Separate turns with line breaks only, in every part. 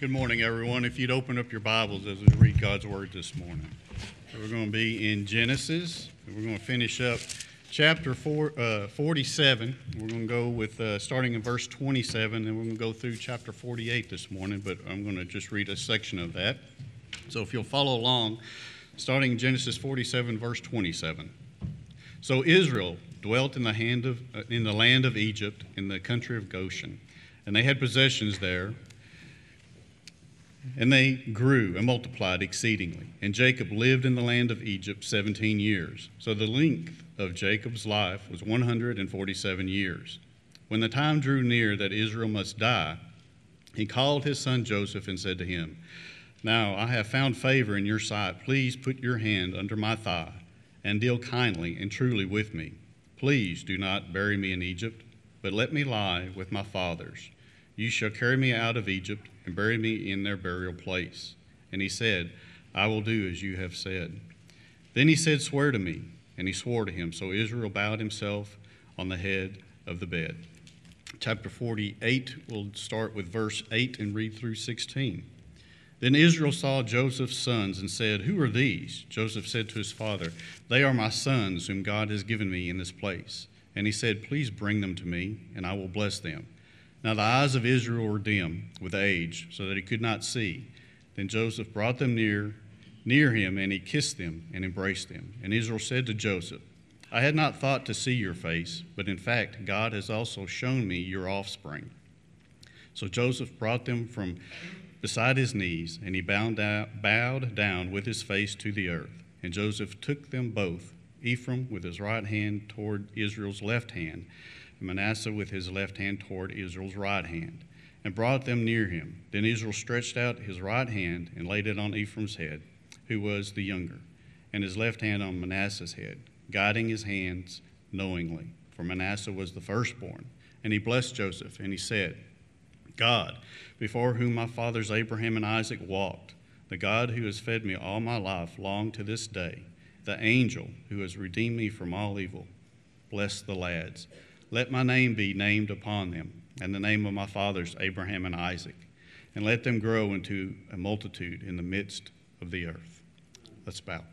Good morning, everyone. If you'd open up your Bibles as we read God's Word this morning. So we're going to be in Genesis, and we're going to finish up chapter 47. We're going to go with starting in verse 27, and we're going to go through chapter 48 this morning, but I'm going to just read a section of that. So if you'll follow along, starting in Genesis 47, verse 27. So Israel dwelt in the land of Egypt, in the country of Goshen, and they had possessions there. And they grew and multiplied exceedingly. And Jacob lived in the land of Egypt 17 years. So the length of Jacob's life was 147 years. When the time drew near that Israel must die, he called his son Joseph and said to him, "Now I have found favor in your sight. Please put your hand under my thigh and deal kindly and truly with me. Please do not bury me in Egypt, but let me lie with my fathers. You shall carry me out of Egypt and bury me in their burial place." And he said, "I will do as you have said." Then he said, "Swear to me." And he swore to him. So Israel bowed himself on the head of the bed. Chapter 48, we'll start with verse 8 and read through 16. Then Israel saw Joseph's sons and said, "Who are these?" Joseph said to his father, "They are my sons whom God has given me in this place." And he said, "Please bring them to me, and I will bless them." Now the eyes of Israel were dim with age, so that he could not see. Then Joseph brought them near him, and he kissed them and embraced them. And Israel said to Joseph, "I had not thought to see your face, but in fact God has also shown me your offspring." So Joseph brought them from beside his knees, and he bowed down with his face to the earth. And Joseph took them both, Ephraim with his right hand toward Israel's left hand, and Manasseh with his left hand toward Israel's right hand, and brought them near him. Then Israel stretched out his right hand and laid it on Ephraim's head, who was the younger, and his left hand on Manasseh's head, guiding his hands knowingly, for Manasseh was the firstborn. And he blessed Joseph, and he said, "God, before whom my fathers Abraham and Isaac walked, the God who has fed me all my life long to this day, the angel who has redeemed me from all evil, bless the lads. Let my name be named upon them, and the name of my fathers Abraham and Isaac, and let them grow into a multitude in the midst of the earth." Let's bow.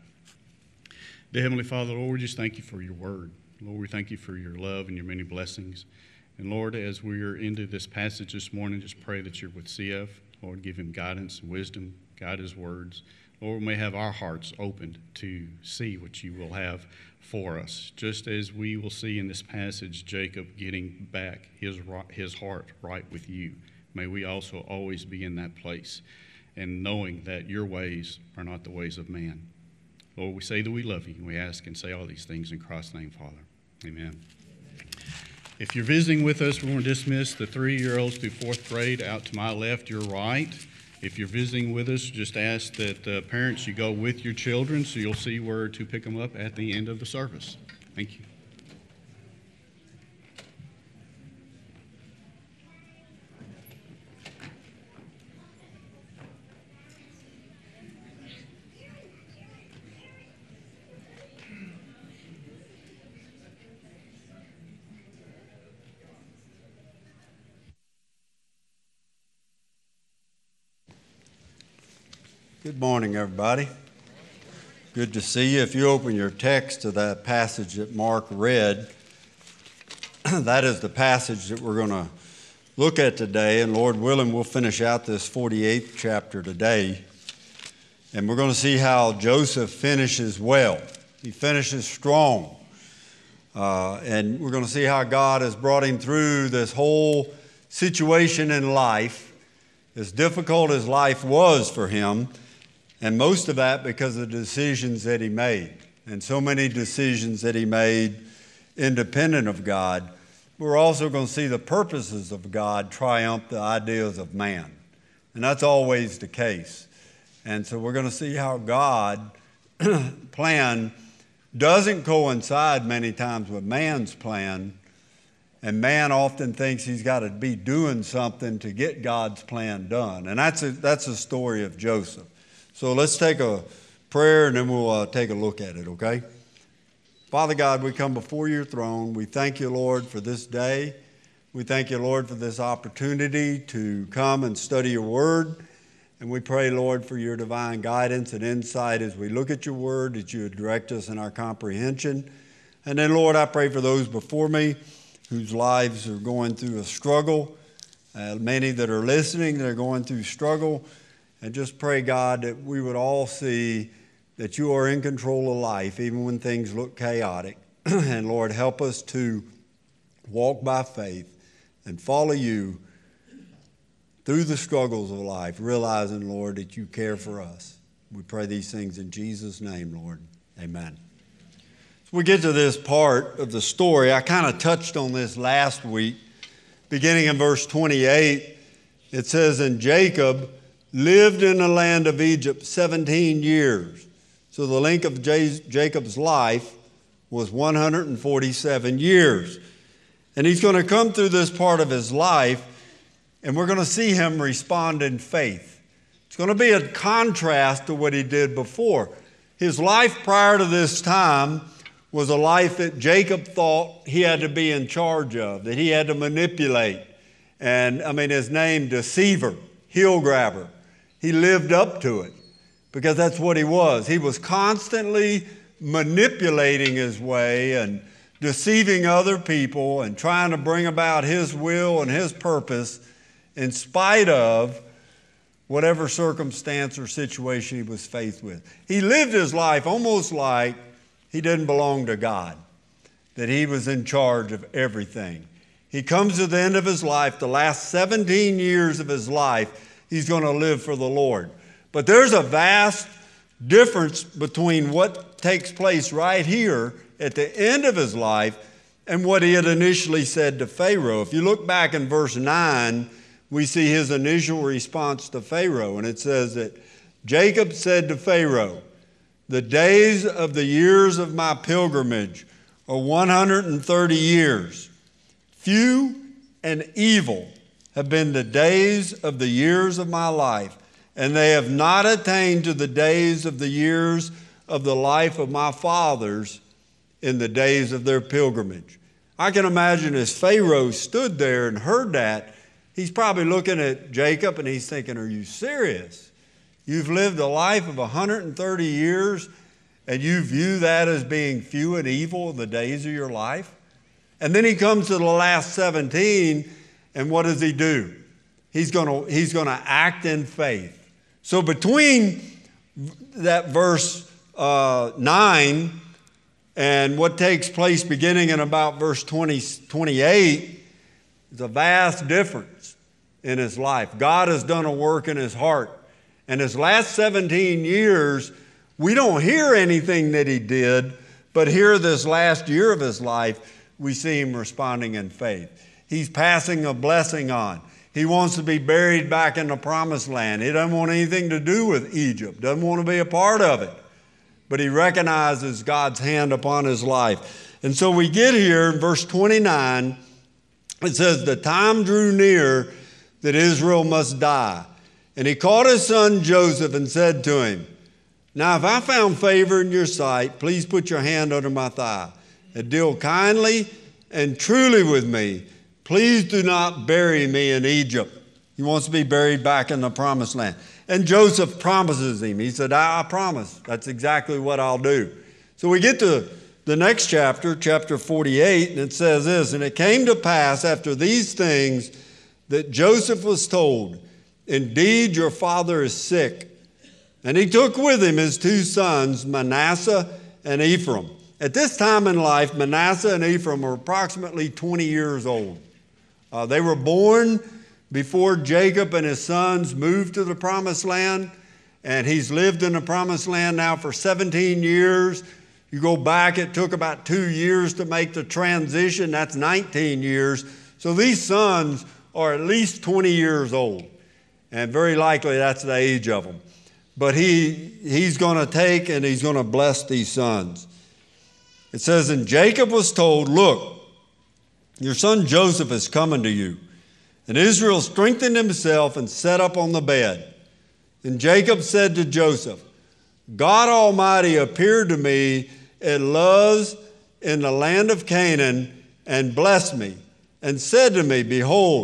Dear Heavenly Father, Lord, we just thank you for your word. Lord, we thank you for your love and your many blessings. And Lord, as we are into this passage this morning, just pray that you're with CF. Lord, give him guidance and wisdom, guide his words. Lord, we may have our hearts opened to see what you will have for us, just as we will see in this passage Jacob getting back his heart right with you. May we also always be in that place and knowing that your ways are not the ways of man. Lord, we say that we love you, and we ask and say all these things in Christ's name, Father. Amen. If you're visiting with us, we're going to dismiss the 3-year-olds through 4th grade out to my left, your right. If you're visiting with us, just ask that parents, you go with your children so you'll see where to pick them up at the end of the service. Thank you.
Good morning, everybody. Good to see you. If you open your text to that passage that Mark read, that is the passage that we're going to look at today. And Lord willing, we'll finish out this 48th chapter today. And we're going to see how Joseph finishes well. He finishes strong. And we're going to see how God has brought him through this whole situation in life, as difficult as life was for him. And most of that because of the decisions that he made. And so many decisions that he made independent of God. We're also going to see the purposes of God triumph the ideas of man. And that's always the case. And so we're going to see how God's plan doesn't coincide many times with man's plan. And man often thinks he's got to be doing something to get God's plan done. And that's a story of Joseph. So let's take a prayer and then we'll take a look at it, okay? Father God, we come before your throne. We thank you, Lord, for this day. We thank you, Lord, for this opportunity to come and study your word. And we pray, Lord, for your divine guidance and insight as we look at your word, that you would direct us in our comprehension. And then, Lord, I pray for those before me whose lives are going through a struggle, many that are listening that are going through struggle. And just pray, God, that we would all see that you are in control of life, even when things look chaotic. And Lord, help us to walk by faith and follow you through the struggles of life, realizing, Lord, that you care for us. We pray these things in Jesus' name, Lord. Amen. So we get to this part of the story. I kind of touched on this last week. Beginning in verse 28, it says, "And Jacob lived in the land of Egypt 17 years. So the length of Jacob's life was 147 years. And he's going to come through this part of his life, and we're going to see him respond in faith. It's going to be a contrast to what he did before. His life prior to this time was a life that Jacob thought he had to be in charge of, that he had to manipulate. And his name, deceiver, heel grabber. He lived up to it because that's what he was. He was constantly manipulating his way and deceiving other people and trying to bring about his will and his purpose in spite of whatever circumstance or situation he was faced with. He lived his life almost like he didn't belong to God, that he was in charge of everything. He comes to the end of his life, the last 17 years of his life, he's going to live for the Lord. But there's a vast difference between what takes place right here at the end of his life and what he had initially said to Pharaoh. If you look back in verse 9, we see his initial response to Pharaoh. And it says that Jacob said to Pharaoh, "The days of the years of my pilgrimage are 130 years. Few and evil have been the days of the years of my life, and they have not attained to the days of the years of the life of my fathers in the days of their pilgrimage." I can imagine as Pharaoh stood there and heard that, he's probably looking at Jacob and he's thinking, "Are you serious? You've lived a life of 130 years and you view that as being few and evil in the days of your life?" And then he comes to the last 17, and what does he do? He's going to act in faith. So between that verse 9 and what takes place beginning in about verse 28, there's a vast difference in his life. God has done a work in his heart. And his last 17 years, we don't hear anything that he did, but here this last year of his life, we see him responding in faith. He's passing a blessing on. He wants to be buried back in the promised land. He doesn't want anything to do with Egypt, doesn't want to be a part of it. But he recognizes God's hand upon his life. And so we get here in verse 29, it says, "The time drew near that Israel must die. And he called his son Joseph and said to him, 'Now if I found favor in your sight, please put your hand under my thigh and deal kindly and truly with me. Please do not bury me in Egypt.'" He wants to be buried back in the promised land. And Joseph promises him. He said, I promise. That's exactly what I'll do. So we get to the next chapter, chapter 48, and it says this, "And it came to pass after these things that Joseph was told, 'Indeed, your father is sick.' And he took with him his two sons, Manasseh and Ephraim." At this time in life, Manasseh and Ephraim were approximately 20 years old. They were born before Jacob and his sons moved to the promised land, and he's lived in the promised land now for 17 years. You go back, it took about 2 years to make the transition. That's 19 years. So these sons are at least 20 years old, and very likely that's the age of them. But he's going to take and he's going to bless these sons. It says, "And Jacob was told, 'Look, your son Joseph is coming to you.' And Israel strengthened himself and sat up on the bed. And Jacob said to Joseph, 'God Almighty appeared to me at Luz in the land of Canaan and blessed me and said to me, Behold,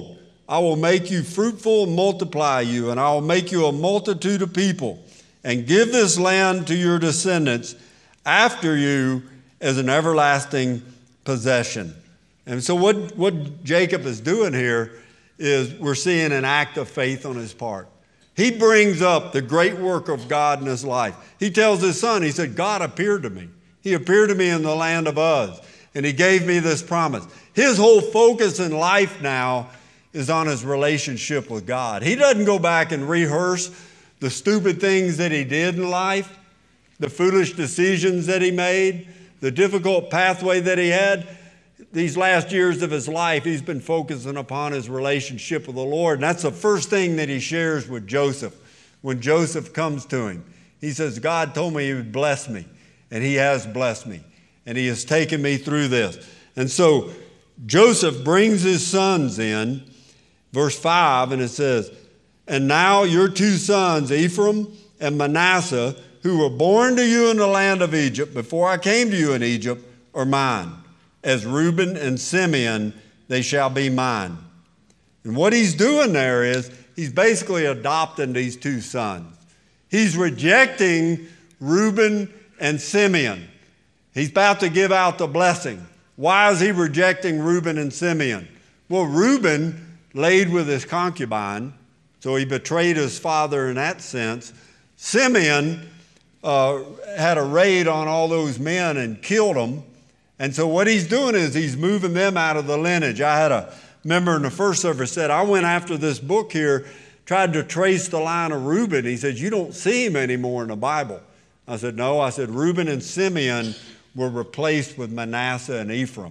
I will make you fruitful and multiply you, and I will make you a multitude of people, and give this land to your descendants after you as an everlasting possession. And so what Jacob is doing here is we're seeing an act of faith on his part. He brings up the great work of God in his life. He tells his son, he said, God appeared to me. He appeared to me in the land of Uz, and he gave me this promise. His whole focus in life now is on his relationship with God. He doesn't go back and rehearse the stupid things that he did in life, the foolish decisions that he made, the difficult pathway that he had. These last years of his life, he's been focusing upon his relationship with the Lord. And that's the first thing that he shares with Joseph. When Joseph comes to him, he says, God told me he would bless me, and he has blessed me, and he has taken me through this. And so Joseph brings his sons in, verse 5, and it says, and now your two sons, Ephraim and Manasseh, who were born to you in the land of Egypt before I came to you in Egypt, are mine. As Reuben and Simeon, they shall be mine. And what he's doing there is he's basically adopting these two sons. He's rejecting Reuben and Simeon. He's about to give out the blessing. Why is he rejecting Reuben and Simeon? Well, Reuben laid with his concubine, so he betrayed his father in that sense. Simeon had a raid on all those men and killed them. And so what he's doing is he's moving them out of the lineage. I had a member in the first service said, I went after this book here, tried to trace the line of Reuben. He said, you don't see him anymore in the Bible. I said, no. I said, Reuben and Simeon were replaced with Manasseh and Ephraim.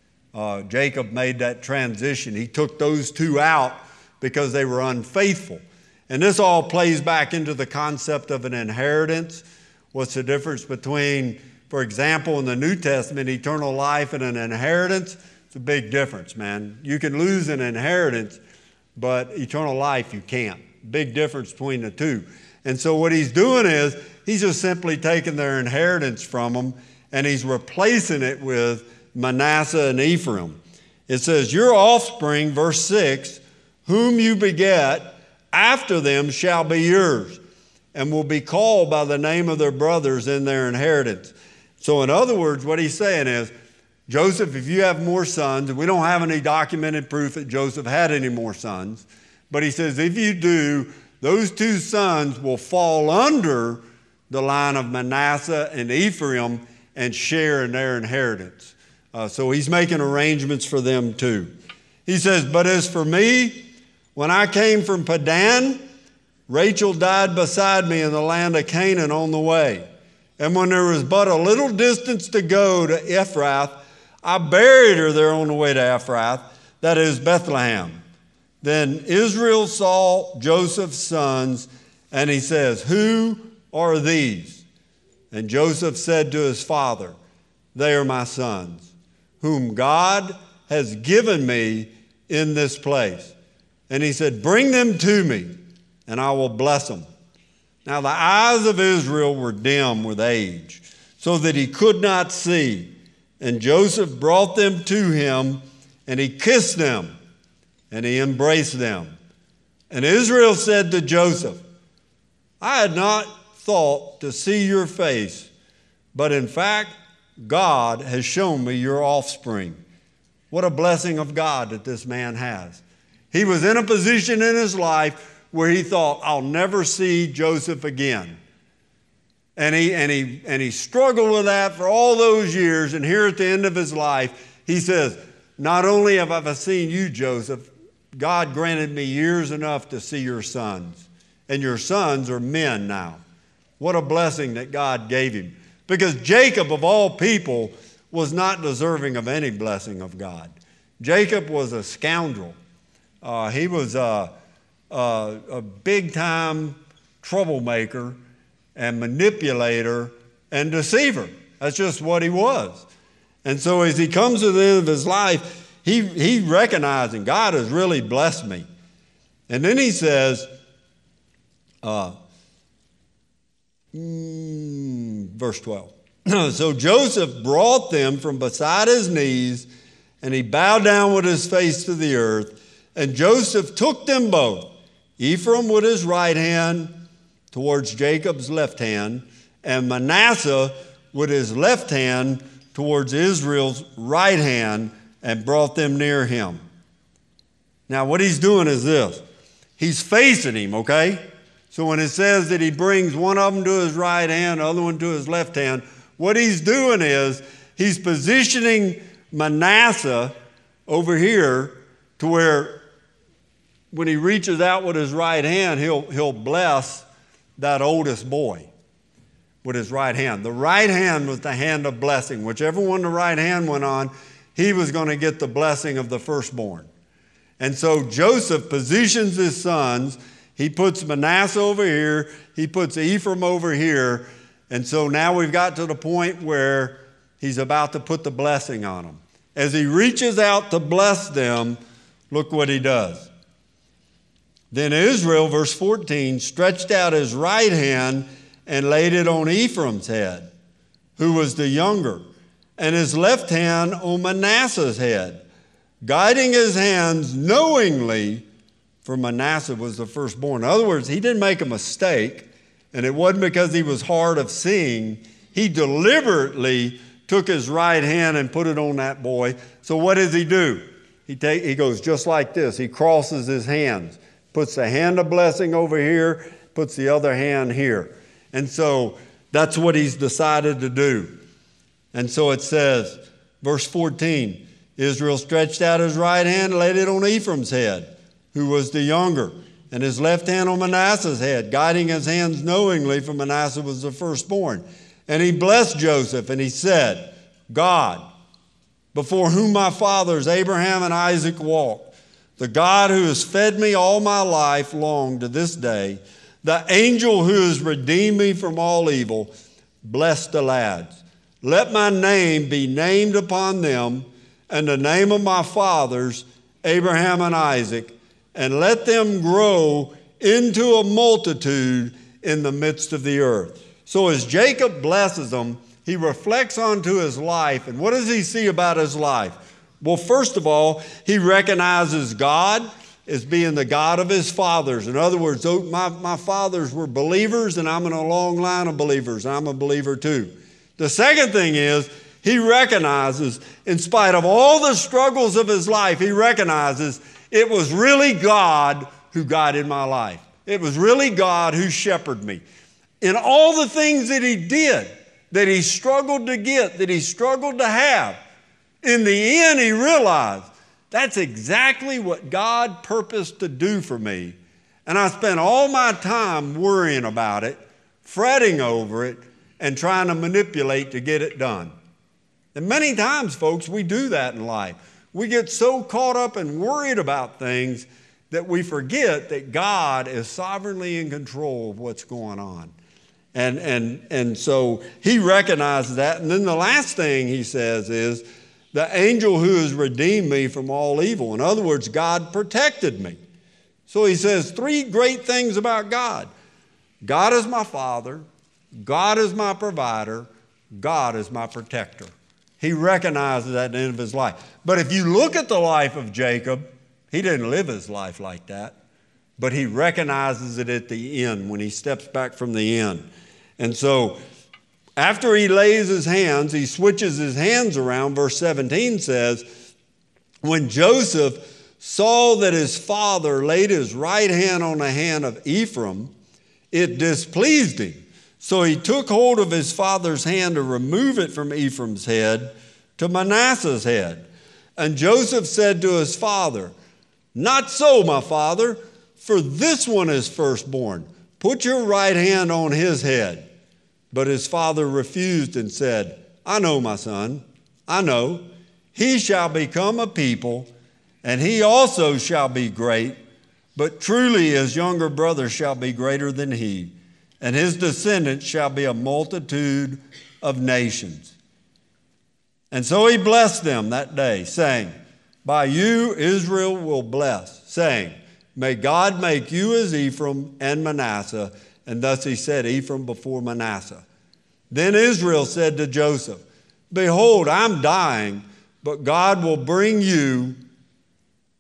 Jacob made that transition. He took those two out because they were unfaithful. And this all plays back into the concept of an inheritance. What's the difference between, for example, in the New Testament, eternal life and an inheritance? It's a big difference, man. You can lose an inheritance, but eternal life you can't. Big difference between the two. And so what he's doing is he's just simply taking their inheritance from them and he's replacing it with Manasseh and Ephraim. It says, your offspring, verse 6, whom you beget, after them shall be yours, and will be called by the name of their brothers in their inheritance. So in other words, what he's saying is, Joseph, if you have more sons, we don't have any documented proof that Joseph had any more sons, but he says, if you do, those two sons will fall under the line of Manasseh and Ephraim and share in their inheritance. So he's making arrangements for them too. He says, but as for me, when I came from Padan, Rachel died beside me in the land of Canaan on the way. And when there was but a little distance to go to Ephrath, I buried her there on the way to Ephrath, that is Bethlehem. Then Israel saw Joseph's sons, and he says, who are these? And Joseph said to his father, they are my sons, whom God has given me in this place. And he said, bring them to me, and I will bless them. Now the eyes of Israel were dim with age, so that he could not see. And Joseph brought them to him, and he kissed them, and he embraced them. And Israel said to Joseph, I had not thought to see your face, but in fact, God has shown me your offspring. What a blessing of God that this man has. He was in a position in his life where he thought, I'll never see Joseph again. And he struggled with that for all those years. And here at the end of his life, he says, not only have I seen you, Joseph, God granted me years enough to see your sons. And your sons are men now. What a blessing that God gave him. Because Jacob, of all people, was not deserving of any blessing of God. Jacob was a scoundrel. He was a big-time troublemaker and manipulator and deceiver. That's just what he was. And so as he comes to the end of his life, he recognizing God has really blessed me. And then he says, verse 12. So Joseph brought them from beside his knees, and he bowed down with his face to the earth. And Joseph took them both, Ephraim with his right hand towards Jacob's left hand, and Manasseh with his left hand towards Israel's right hand, and brought them near him. Now what he's doing is this. He's facing him, okay? So when it says that he brings one of them to his right hand, the other one to his left hand, what he's doing is he's positioning Manasseh over here to where when he reaches out with his right hand, he'll bless that oldest boy with his right hand. The right hand was the hand of blessing. Whichever one the right hand went on, he was going to get the blessing of the firstborn. And so Joseph positions his sons. He puts Manasseh over here. He puts Ephraim over here. And so now we've got to the point where he's about to put the blessing on them. As he reaches out to bless them, look what he does. Then Israel, verse 14, stretched out his right hand and laid it on Ephraim's head, who was the younger, and his left hand on Manasseh's head, guiding his hands knowingly, for Manasseh was the firstborn. In other words, he didn't make a mistake, and it wasn't because he was hard of seeing. He deliberately took his right hand and put it on that boy. So what does he do? He goes just like this. He crosses his hands, puts the hand of blessing over here, puts the other hand here. And so that's what he's decided to do. And so it says, verse 14, Israel stretched out his right hand and laid it on Ephraim's head, who was the younger, and his left hand on Manasseh's head, guiding his hands knowingly, for Manasseh was the firstborn. And he blessed Joseph, and he said, God, before whom my fathers Abraham and Isaac walked, the God who has fed me all my life long to this day, the angel who has redeemed me from all evil, bless the lads. Let my name be named upon them, and the name of my fathers, Abraham and Isaac, and let them grow into a multitude in the midst of the earth. So as Jacob blesses them, he reflects onto his life. And what does he see about his life? Well, first of all, he recognizes God as being the God of his fathers. In other words, my fathers were believers, and I'm in a long line of believers. I'm a believer too. The second thing is, he recognizes, in spite of all the struggles of his life, he recognizes it was really God who guided my life. It was really God who shepherded me. In all the things that he did, that he struggled to get, that he struggled to have, in the end he realized that's exactly what God purposed to do for me. And I spent all my time worrying about it, fretting over it, and trying to manipulate to get it done. And many times, folks, we do that in life. We get so caught up and worried about things that we forget that God is sovereignly in control of what's going on. And so he recognizes that. And then the last thing he says is, the angel who has redeemed me from all evil. In other words, God protected me. So he says three great things about God. God is my father. God is my provider. God is my protector. He recognizes that at the end of his life. But if you look at the life of Jacob, he didn't live his life like that. But he recognizes it at the end when he steps back from the end. And so after he lays his hands, he switches his hands around. Verse 17 says, when Joseph saw that his father laid his right hand on the hand of Ephraim, it displeased him. So he took hold of his father's hand to remove it from Ephraim's head to Manasseh's head. And Joseph said to his father, not so, my father, for this one is firstborn. Put your right hand on his head. But his father refused and said, I know, my son, I know. He shall become a people, and he also shall be great. But truly his younger brother shall be greater than he, and his descendants shall be a multitude of nations. And so he blessed them that day, saying, by you Israel will bless, saying, may God make you as Ephraim and Manasseh. And thus he set Ephraim before Manasseh. Then Israel said to Joseph, behold, I'm dying, but God will bring you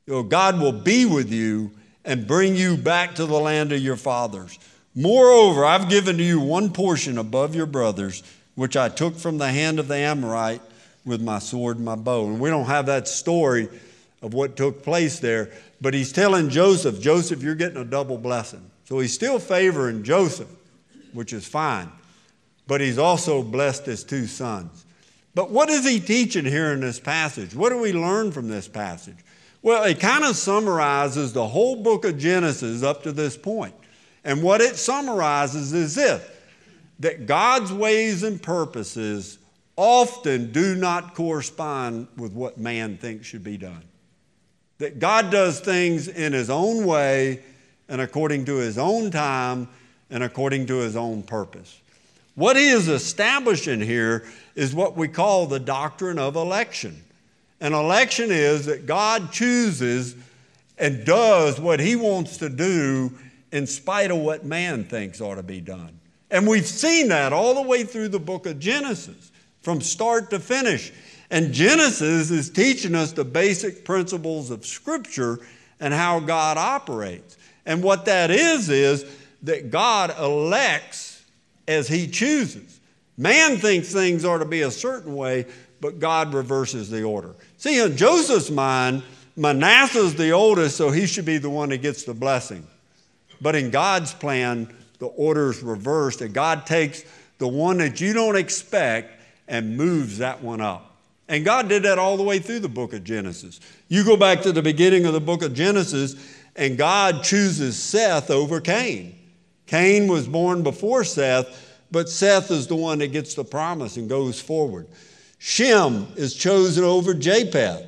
God will be with you and bring you back to the land of your fathers. Moreover, I've given to you one portion above your brothers, which I took from the hand of the Amorite with my sword and my bow. And we don't have that story of what took place there, but he's telling Joseph, Joseph, you're getting a double blessing. So he's still favoring Joseph, which is fine, but he's also blessed his two sons. But what is he teaching here in this passage? What do we learn from this passage? Well, it kind of summarizes the whole book of Genesis up to this point. And what it summarizes is this, that God's ways and purposes often do not correspond with what man thinks should be done. That God does things in his own way and according to his own time and according to his own purpose. What he is establishing here is what we call the doctrine of election. An election is that God chooses and does what he wants to do in spite of what man thinks ought to be done. And we've seen that all the way through the book of Genesis, from start to finish. And Genesis is teaching us the basic principles of Scripture and how God operates. And what that is that God elects as he chooses. Man thinks things ought to be a certain way, but God reverses the order. See, in Joseph's mind, Manasseh's the oldest, so he should be the one that gets the blessing. But in God's plan, the order is reversed, and God takes the one that you don't expect and moves that one up. And God did that all the way through the book of Genesis. You go back to the beginning of the book of Genesis, and God chooses Seth over Cain. Cain was born before Seth, but Seth is the one that gets the promise and goes forward. Shem is chosen over Japheth.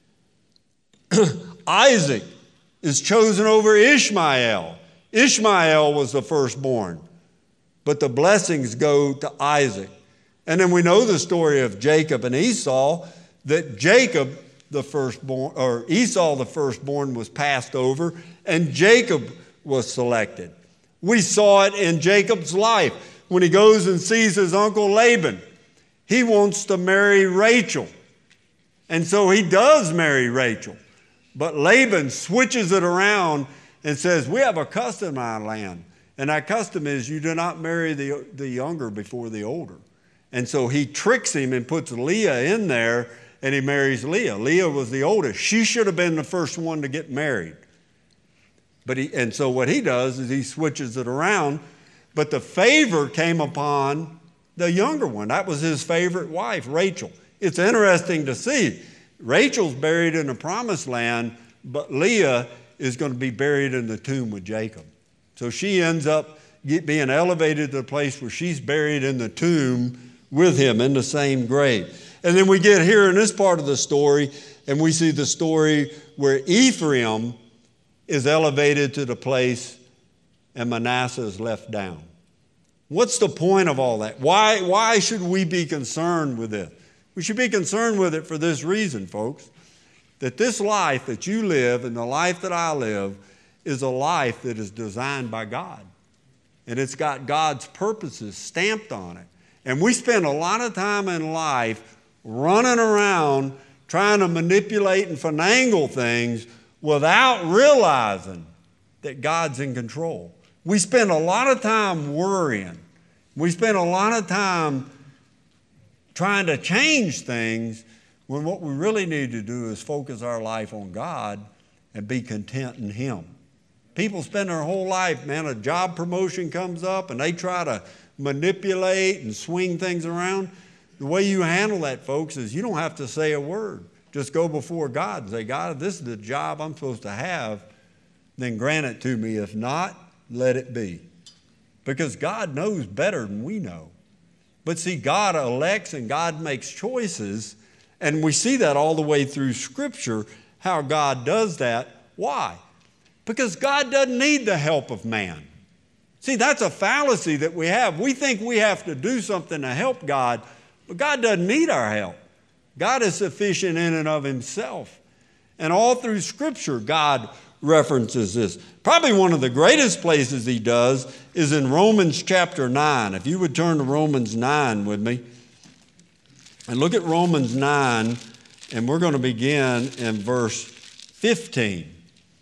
Isaac is chosen over Ishmael. Ishmael was the firstborn, but the blessings go to Isaac. And then we know the story of Jacob and Esau, that Jacob, the firstborn, or Esau, the firstborn, was passed over, and Jacob was selected. We saw it in Jacob's life when he goes and sees his uncle Laban. He wants to marry Rachel. And so he does marry Rachel. But Laban switches it around and says, we have a custom in our land. And that custom is you do not marry the younger before the older. And so he tricks him and puts Leah in there, and he marries Leah. Leah was the oldest. She should have been the first one to get married. And so what he does is he switches it around. But the favor came upon the younger one. That was his favorite wife, Rachel. It's interesting to see. Rachel's buried in the promised land, but Leah is going to be buried in the tomb with Jacob. So she ends up being elevated to the place where she's buried in the tomb with him in the same grave. And then we get here in this part of the story, and we see the story where Ephraim is elevated to the place and Manasseh is left down. What's the point of all that? Why should we be concerned with it? We should be concerned with it for this reason, folks, that this life that you live and the life that I live is a life that is designed by God. And it's got God's purposes stamped on it. And we spend a lot of time in life running around trying to manipulate and finagle things without realizing that God's in control. We spend a lot of time worrying. We spend a lot of time trying to change things when what we really need to do is focus our life on God and be content in Him. People spend their whole life, man, a job promotion comes up and they try to manipulate and swing things around. The way you handle that, folks, is you don't have to say a word. Just go before God and say, God, if this is the job I'm supposed to have, then grant it to me. If not, let it be. Because God knows better than we know. But see, God elects and God makes choices, and we see that all the way through Scripture, how God does that. Why? Because God doesn't need the help of man. See, that's a fallacy that we have. We think we have to do something to help God, but God doesn't need our help. God is sufficient in and of Himself. And all through Scripture, God references this. Probably one of the greatest places He does is in Romans chapter 9. If you would turn to Romans 9 with me. And look at Romans 9, and we're going to begin in verse 15.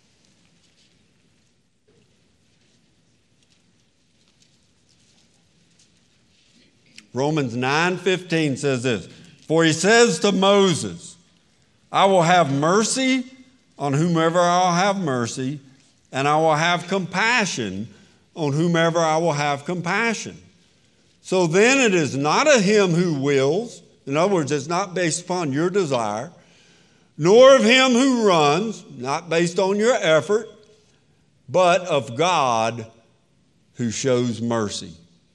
Romans 9:15 says this, "For he says to Moses, I will have mercy on whomever I'll have mercy, and I will have compassion on whomever I will have compassion. So then it is not of him who wills," in other words, it's not based upon your desire, "nor of him who runs," not based on your effort, "but of God who shows mercy."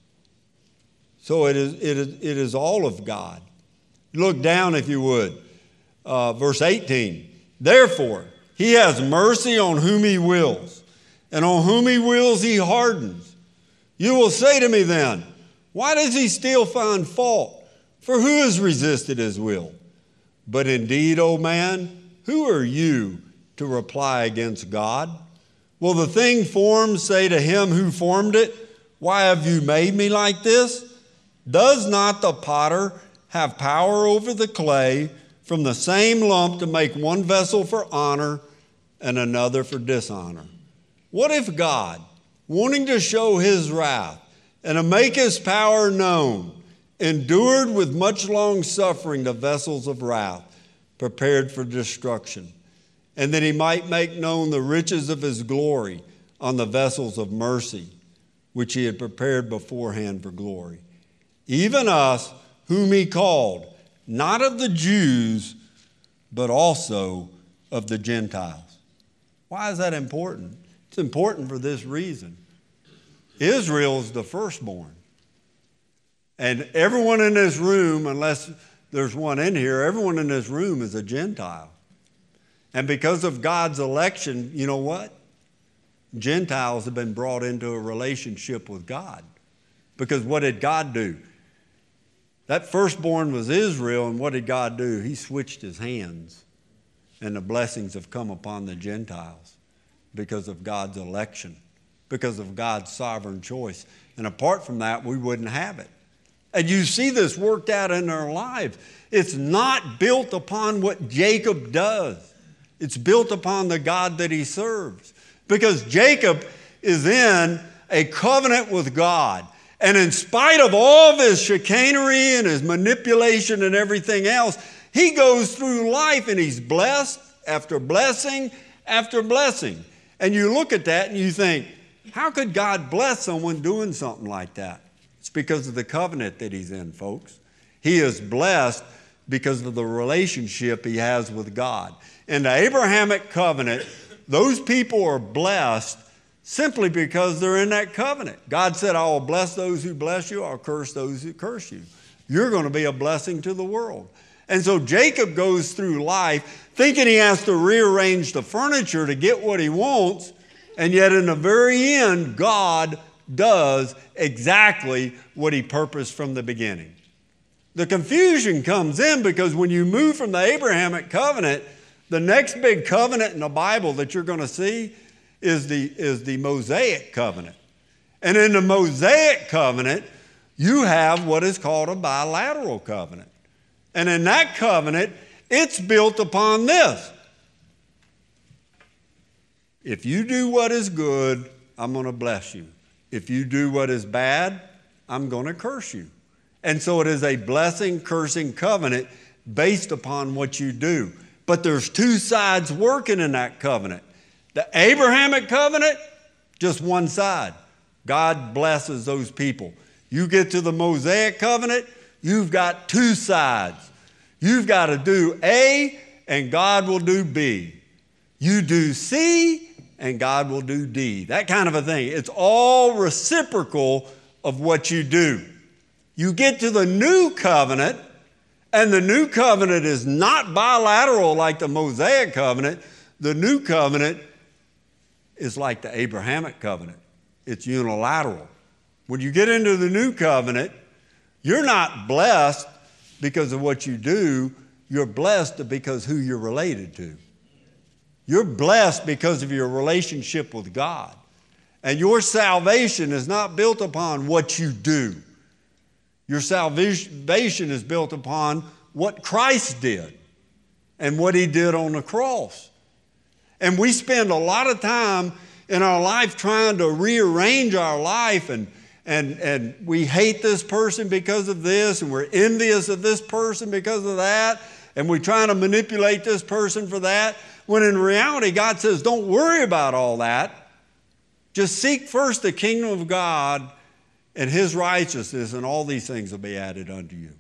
So it is all of God. Look down if you would. Verse 18. "Therefore, he has mercy on whom he wills, and on whom he wills he hardens. You will say to me then, why does he still find fault? For who has resisted his will? But indeed, O man, who are you to reply against God? Will the thing formed say to him who formed it, why have you made me like this? Does not the potter have power over the clay from the same lump to make one vessel for honor and another for dishonor? What if God, wanting to show his wrath and to make his power known, endured with much long suffering the vessels of wrath prepared for destruction, and that he might make known the riches of his glory on the vessels of mercy, which he had prepared beforehand for glory? Even us whom he called, not of the Jews, but also of the Gentiles." Why is that important? It's important for this reason. Israel is the firstborn. And everyone in this room, unless there's one in here, everyone in this room is a Gentile. And because of God's election, you know what? Gentiles have been brought into a relationship with God. Because what did God do? That firstborn was Israel, and what did God do? He switched his hands, and the blessings have come upon the Gentiles because of God's election, because of God's sovereign choice. And apart from that, we wouldn't have it. And you see this worked out in our lives. It's not built upon what Jacob does. It's built upon the God that he serves. Because Jacob is in a covenant with God. And in spite of all of his chicanery and his manipulation and everything else, he goes through life and he's blessed after blessing after blessing. And you look at that and you think, how could God bless someone doing something like that? It's because of the covenant that he's in, folks. He is blessed because of the relationship he has with God. In the Abrahamic covenant, those people are blessed simply because they're in that covenant. God said, I will bless those who bless you, I'll curse those who curse you. You're going to be a blessing to the world. And so Jacob goes through life thinking he has to rearrange the furniture to get what he wants, and yet in the very end, God does exactly what he purposed from the beginning. The confusion comes in because when you move from the Abrahamic covenant, the next big covenant in the Bible that you're going to see is the Mosaic covenant. And in the Mosaic covenant, you have what is called a bilateral covenant. And in that covenant, it's built upon this. If you do what is good, I'm going to bless you. If you do what is bad, I'm going to curse you. And so it is a blessing-cursing covenant based upon what you do. But there's two sides working in that covenant. The Abrahamic covenant, just one side. God blesses those people. You get to the Mosaic covenant, you've got two sides. You've got to do A, and God will do B. You do C, and God will do D. That kind of a thing. It's all reciprocal of what you do. You get to the new covenant, and the new covenant is not bilateral like the Mosaic covenant. The new covenant is like the Abrahamic covenant. It's unilateral. When you get into the new covenant, you're not blessed because of what you do. You're blessed because who you're related to. You're blessed because of your relationship with God. And your salvation is not built upon what you do. Your salvation is built upon what Christ did and what he did on the cross. And we spend a lot of time in our life trying to rearrange our life, and we hate this person because of this, and we're envious of this person because of that, and we're trying to manipulate this person for that, when in reality God says, don't worry about all that. Just seek first the kingdom of God and His righteousness, and all these things will be added unto you.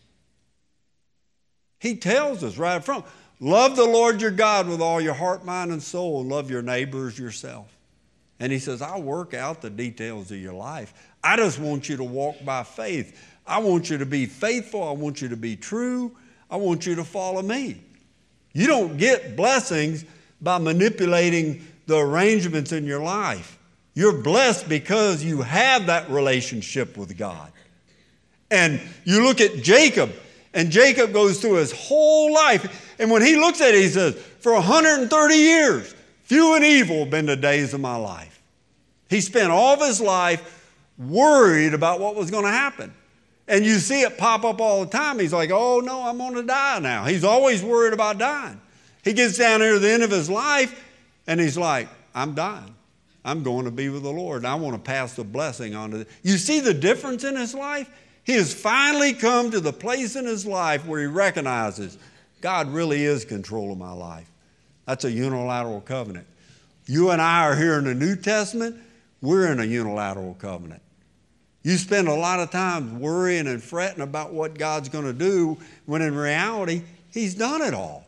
He tells us right up front, love the Lord your God with all your heart, mind, and soul, and love your neighbor as yourself. And He says, I'll work out the details of your life. I just want you to walk by faith. I want you to be faithful. I want you to be true. I want you to follow me. You don't get blessings by manipulating the arrangements in your life. You're blessed because you have that relationship with God. And you look at Jacob, and Jacob goes through his whole life. And when he looks at it, he says, for 130 years, few and evil have been the days of my life. He spent all of his life worried about what was going to happen. And you see it pop up all the time. He's like, oh no, I'm going to die now. He's always worried about dying. He gets down here to the end of his life, and he's like, I'm dying. I'm going to be with the Lord, and I want to pass the blessing on to them. You see the difference in his life? He has finally come to the place in his life where he recognizes God really is control of my life. That's a unilateral covenant. You and I are here in the New Testament. We're in a unilateral covenant. You spend a lot of time worrying and fretting about what God's going to do, when in reality, He's done it all.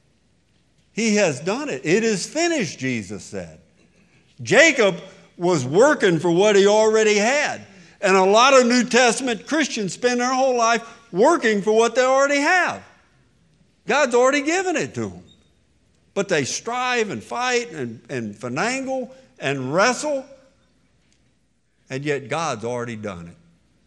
He has done it. It is finished, Jesus said. Jacob was working for what he already had. And a lot of New Testament Christians spend their whole life working for what they already have. God's already given it to them. But they strive and fight and finagle and wrestle. And yet God's already done it.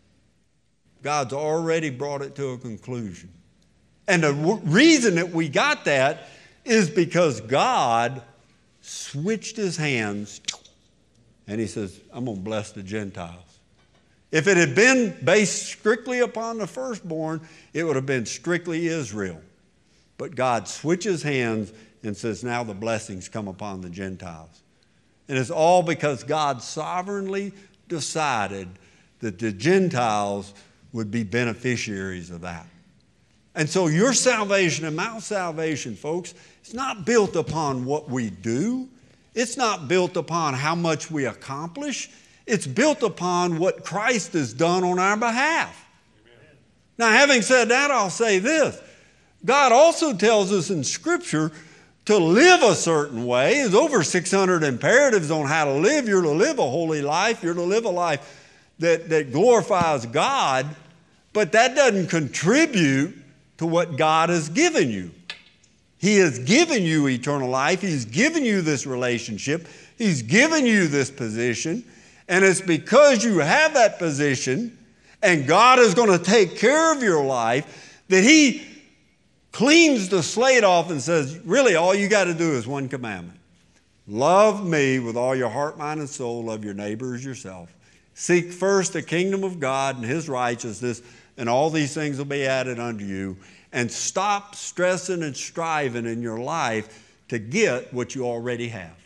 God's already brought it to a conclusion. And the reason that we got that is because God switched His hands, and He says, I'm going to bless the Gentiles. If it had been based strictly upon the firstborn, it would have been strictly Israel. But God switches hands and says, now the blessings come upon the Gentiles. And it's all because God sovereignly decided that the Gentiles would be beneficiaries of that. And so your salvation and my salvation, folks, it's not built upon what we do. It's not built upon how much we accomplish. It's built upon what Christ has done on our behalf. Amen. Now, having said that, I'll say this. God also tells us in Scripture to live a certain way. There's over 600 imperatives on how to live. You're to live a holy life. You're to live a life that glorifies God. But that doesn't contribute to what God has given you. He has given you eternal life. He's given you this relationship. He's given you this position. And it's because you have that position and God is going to take care of your life that He cleans the slate off and says, really, all you got to do is one commandment. Love me with all your heart, mind, and soul. Love your neighbor as yourself. Seek first the kingdom of God and His righteousness, and all these things will be added unto you. And stop stressing and striving in your life to get what you already have.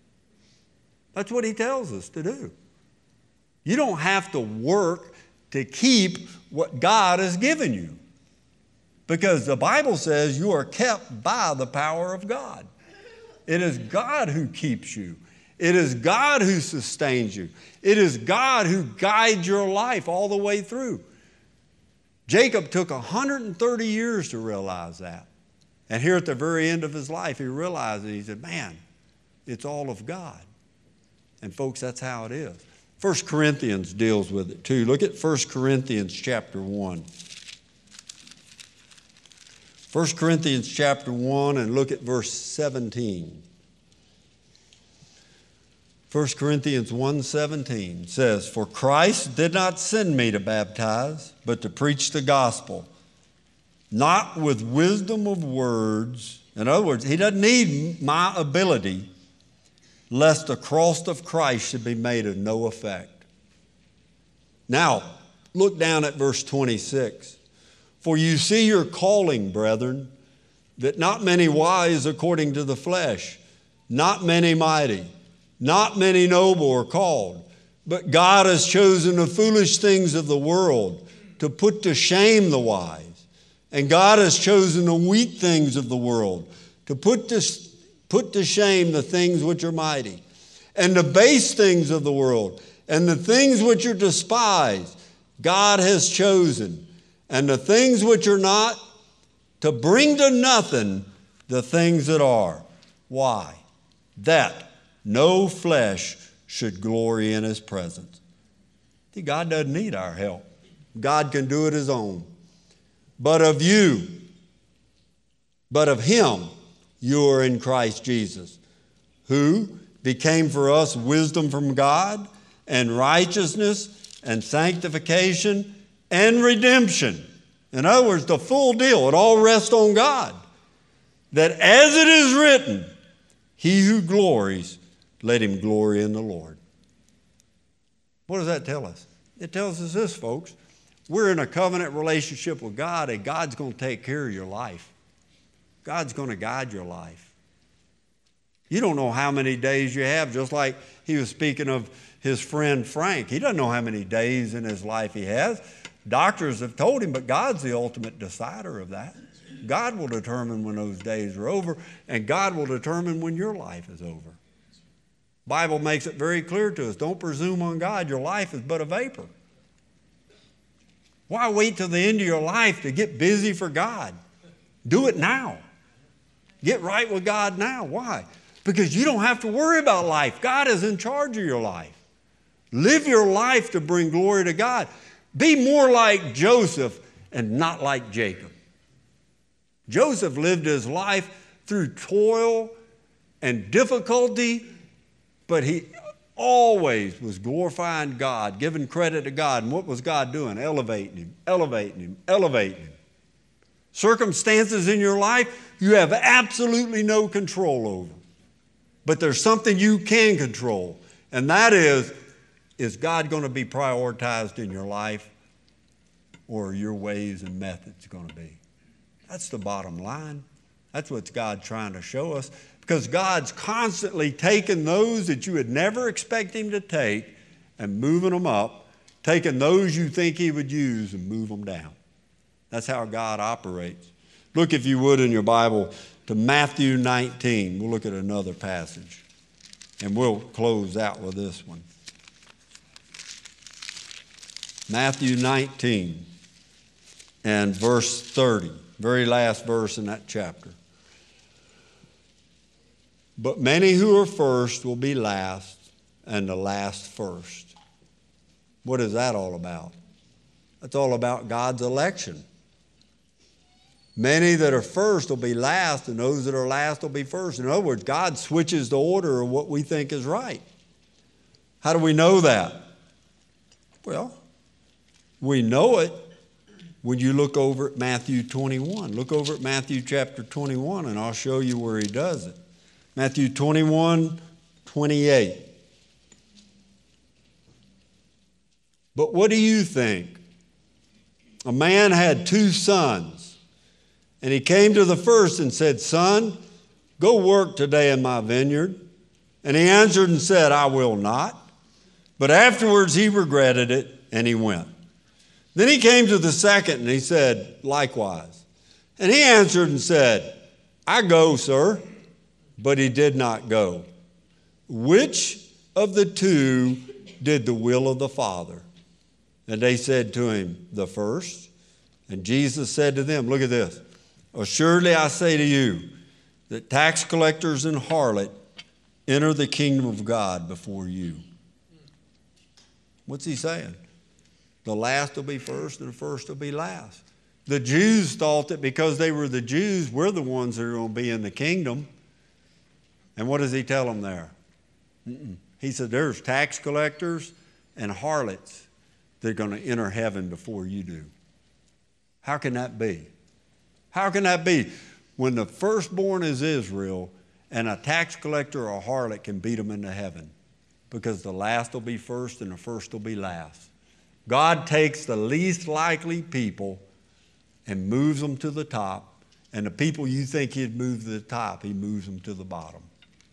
That's what He tells us to do. You don't have to work to keep what God has given you. Because the Bible says you are kept by the power of God. It is God who keeps you. It is God who sustains you. It is God who guides your life all the way through. Jacob took 130 years to realize that. And here at the very end of his life, he realized it. He said, man, it's all of God. And folks, that's how it is. 1 Corinthians deals with it too. Look at 1 Corinthians chapter 1. 1 Corinthians chapter 1 and look at verse 17. 1 Corinthians 1:17 says, for Christ did not send me to baptize, but to preach the gospel, not with wisdom of words. In other words, He doesn't need my ability, lest the cross of Christ should be made of no effect. Now, look down at verse 26. For you see your calling, brethren, that not many wise according to the flesh, not many mighty, not many noble are called. But God has chosen the foolish things of the world to put to shame the wise. And God has chosen the weak things of the world to put to shame the things which are mighty. And the base things of the world and the things which are despised, God has chosen. And the things which are not, to bring to nothing the things that are. Why? That no flesh should glory in His presence. See, God doesn't need our help. God can do it His own. But of Him, you are in Christ Jesus, who became for us wisdom from God and righteousness and sanctification and redemption. In other words, the full deal. It all rests on God. That as it is written, he who glories, let him glory in the Lord. What does that tell us? It tells us this, folks. We're in a covenant relationship with God, and God's going to take care of your life. God's going to guide your life. You don't know how many days you have, just like he was speaking of his friend Frank. He doesn't know how many days in his life he has. Doctors have told him, but God's the ultimate decider of that. God will determine when those days are over, and God will determine when your life is over. The Bible makes it very clear to us. Don't presume on God. Your life is but a vapor. Why wait till the end of your life to get busy for God? Do it now. Get right with God now. Why? Because you don't have to worry about life. God is in charge of your life. Live your life to bring glory to God. Be more like Joseph and not like Jacob. Joseph lived his life through toil and difficulty, but he always was glorifying God, giving credit to God. And what was God doing? Elevating him, elevating him, elevating him. Circumstances in your life you have absolutely no control over. But there's something you can control, and that is God going to be prioritized in your life, or are your ways and methods going to be? That's the bottom line. That's what God's trying to show us, because God's constantly taking those that you would never expect him to take and moving them up, taking those you think he would use and move them down. That's how God operates. Look, if you would, in your Bible to Matthew 19. We'll look at another passage, and we'll close out with this one. Matthew 19 and verse 30, very last verse in that chapter. But many who are first will be last, and the last first. What is that all about? That's all about God's election. Many that are first will be last, and those that are last will be first. In other words, God switches the order of what we think is right. How do we know that? Well, we know it when you look over at Matthew 21. Look over at Matthew chapter 21, and I'll show you where he does it. Matthew 21:28. But what do you think? A man had 2 sons. And he came to the first and said, Son, go work today in my vineyard. And he answered and said, I will not. But afterwards he regretted it, and he went. Then he came to the second, and he said, likewise. And he answered and said, I go, sir. But he did not go. Which of the 2 did the will of the Father? And they said to him, the first. And Jesus said to them, look at this. Assuredly I say to you that tax collectors and harlot enter the kingdom of God before you. What's he saying? The last will be first and the first will be last. The Jews thought that because they were the Jews, we're the ones that are going to be in the kingdom. And what does he tell them there? He said there's tax collectors and harlots that are going to enter heaven before you do. How can that be? How can that be? When the firstborn is Israel and a tax collector or a harlot can beat them into heaven, because the last will be first and the first will be last. God takes the least likely people and moves them to the top, and the people you think he'd move to the top, he moves them to the bottom.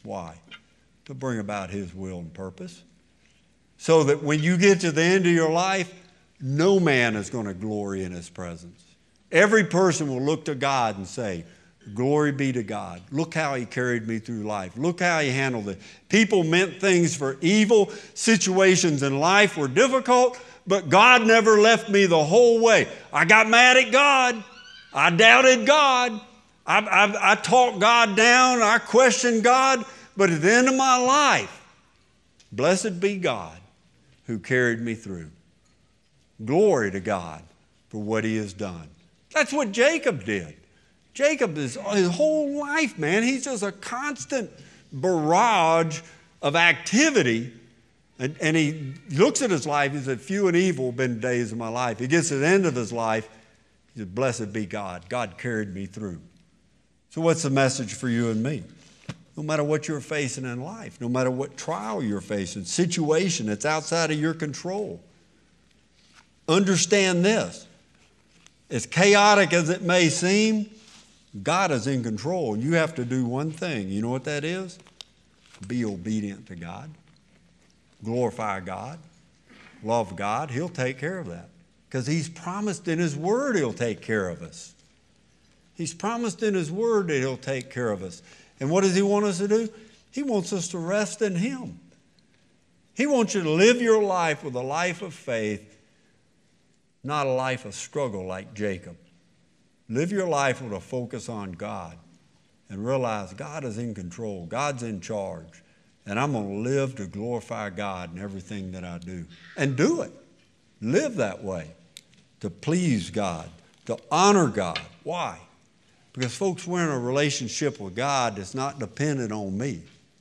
Why? To bring about His will and purpose. So that when you get to the end of your life, no man is going to glory in His presence. Every person will look to God and say, glory be to God. Look how He carried me through life. Look how He handled it. People meant things for evil. Situations in life were difficult, but God never left me the whole way. I got mad at God. I doubted God. I talked God down. I questioned God. But at the end of my life, blessed be God who carried me through. Glory to God for what He has done. That's what Jacob did. Jacob is his whole life, man. He's just a constant barrage of activity. And he looks at his life. He said, few and evil have been days of my life. He gets to the end of his life. He said, blessed be God. God carried me through. So what's the message for you and me? No matter what you're facing in life, no matter what trial you're facing, situation that's outside of your control, understand this. As chaotic as it may seem, God is in control. And you have to do one thing. You know what that is? Be obedient to God. Glorify God. Love God. He'll take care of that. Because He's promised in His Word He'll take care of us. He's promised in His Word that He'll take care of us. And what does He want us to do? He wants us to rest in Him. He wants you to live your life with a life of faith, not a life of struggle like Jacob. Live your life with a focus on God and realize God is in control. God's in charge. And I'm going to live to glorify God in everything that I do. And do it. Live that way. To please God. To honor God. Why? Because, folks, we're in a relationship with God that's not dependent on me.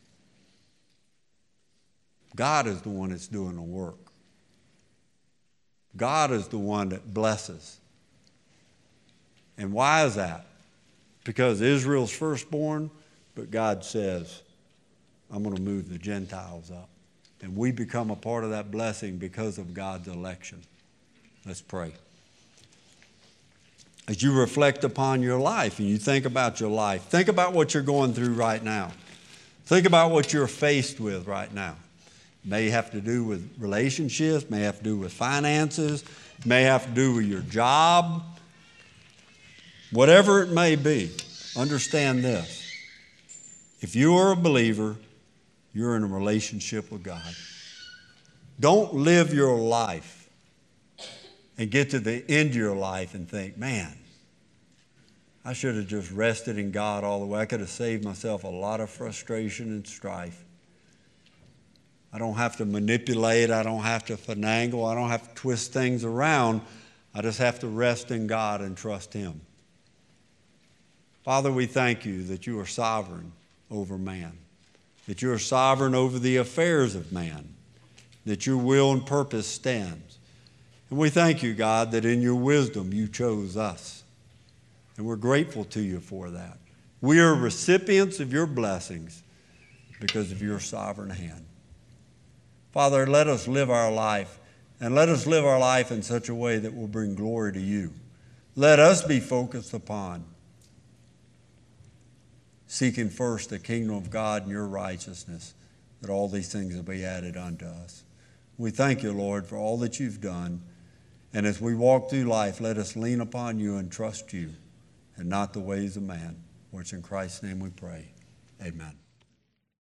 God is the one that's doing the work. God is the one that blesses. And why is that? Because Israel's firstborn, but God says, I'm going to move the Gentiles up. And we become a part of that blessing because of God's election. Let's pray. As you reflect upon your life and you think about your life, think about what you're going through right now. Think about what you're faced with right now. It may have to do with relationships, may have to do with finances, may have to do with your job. Whatever it may be, understand this. If you are a believer, you're in a relationship with God. Don't live your life and get to the end of your life and think, man, I should have just rested in God all the way. I could have saved myself a lot of frustration and strife. I don't have to manipulate. I don't have to finagle. I don't have to twist things around. I just have to rest in God and trust Him. Father, we thank You that You are sovereign over man, that You are sovereign over the affairs of man, that Your will and purpose stands. And we thank You, God, that in Your wisdom You chose us. And we're grateful to You for that. We are recipients of Your blessings because of Your sovereign hand. Father, let us live our life, and let us live our life in such a way that will bring glory to You. Let us be focused upon seeking first the kingdom of God and Your righteousness, that all these things will be added unto us. We thank You, Lord, for all that You've done. And as we walk through life, let us lean upon You and trust You and not the ways of man. For it's in Christ's name we pray. Amen.